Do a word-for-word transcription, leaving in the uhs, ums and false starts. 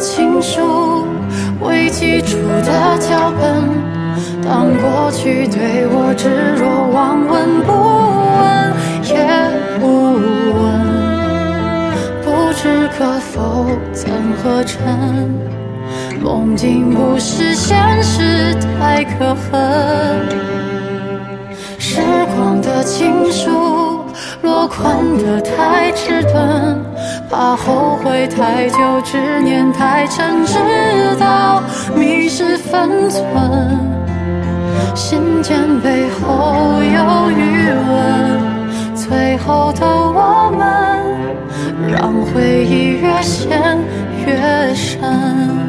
情书，未记住的脚本。当过去对我置若罔闻，不问也不问，不知可否曾合成。梦境不是现实，太可恨。时光的情书，落款的太迟钝，怕后悔太久，执念太深，直到迷失分寸。信件背后有余温，最后的我们，让回忆越陷越深。